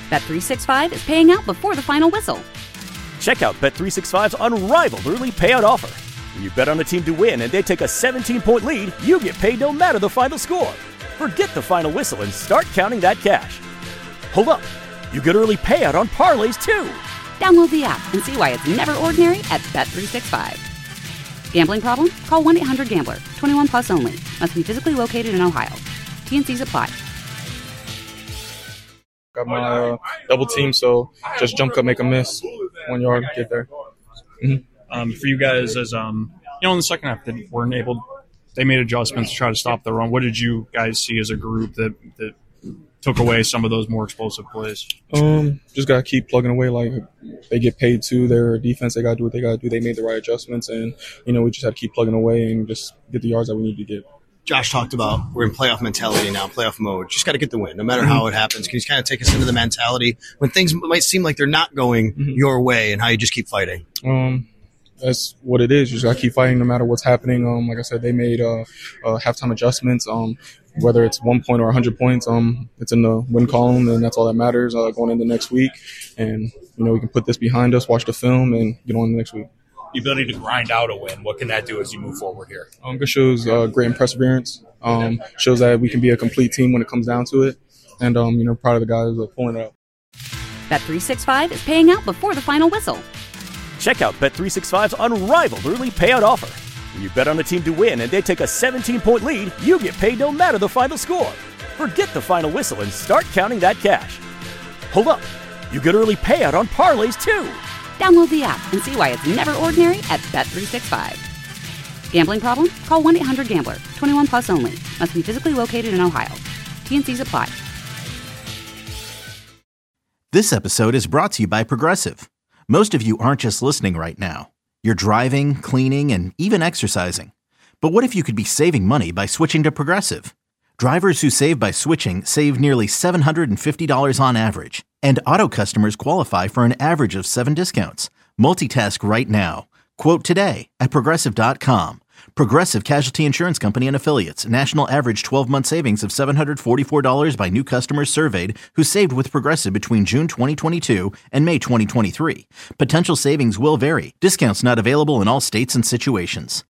Bet365 is paying out before the final whistle. Check out Bet365's unrivaled early payout offer. When you bet on a team to win and they take a 17-point lead, you get paid no matter the final score. Forget the final whistle and start counting that cash. Hold up. You get early payout on parlays, too. Download the app and see why it's never ordinary at Bet365. Gambling problem? Call 1-800-GAMBLER. 21 plus only. Must be physically located in Ohio. T&Cs apply. Got my double team, so just jump cut, make a miss, 1 yard, get there. Mm-hmm. For you guys, as in the second half, they made adjustments to try to stop the run. What did you guys see as a group that took away some of those more explosive plays? Just gotta keep plugging away. Like, they get paid too. Their defense, they gotta do what they gotta do. They made the right adjustments, and we just had to keep plugging away and just get the yards that we need to get. Josh talked about we're in playoff mentality now, playoff mode. Just got to get the win, no matter how it happens. Can you kind of take us into the mentality when things might seem like they're not going your way, and how you just keep fighting? That's what it is. You just got to keep fighting no matter what's happening. Like I said, they made halftime adjustments. Whether it's 1 point or 100 points, it's in the win column, and that's all that matters going into next week. And, we can put this behind us, watch the film, and get on to next week. The ability to grind out a win, what can that do as you move forward here? It shows great perseverance. Shows that we can be a complete team when it comes down to it. And, proud of the guys pulling it up. Bet365 is paying out before the final whistle. Check out Bet365's unrivaled early payout offer. When you bet on a team to win and they take a 17-point lead, you get paid no matter the final score. Forget the final whistle and start counting that cash. Hold up. You get early payout on parlays, too. Download the app and see why it's never ordinary at Bet365. Gambling problem? Call 1-800-GAMBLER. 21 plus only. Must be physically located in Ohio. T&Cs apply. This episode is brought to you by Progressive. Most of you aren't just listening right now. You're driving, cleaning, and even exercising. But what if you could be saving money by switching to Progressive? Drivers who save by switching save nearly $750 on average. And auto customers qualify for an average of 7 discounts. Multitask right now. Quote today at Progressive.com. Progressive Casualty Insurance Company and Affiliates. National average 12-month savings of $744 by new customers surveyed who saved with Progressive between June 2022 and May 2023. Potential savings will vary. Discounts not available in all states and situations.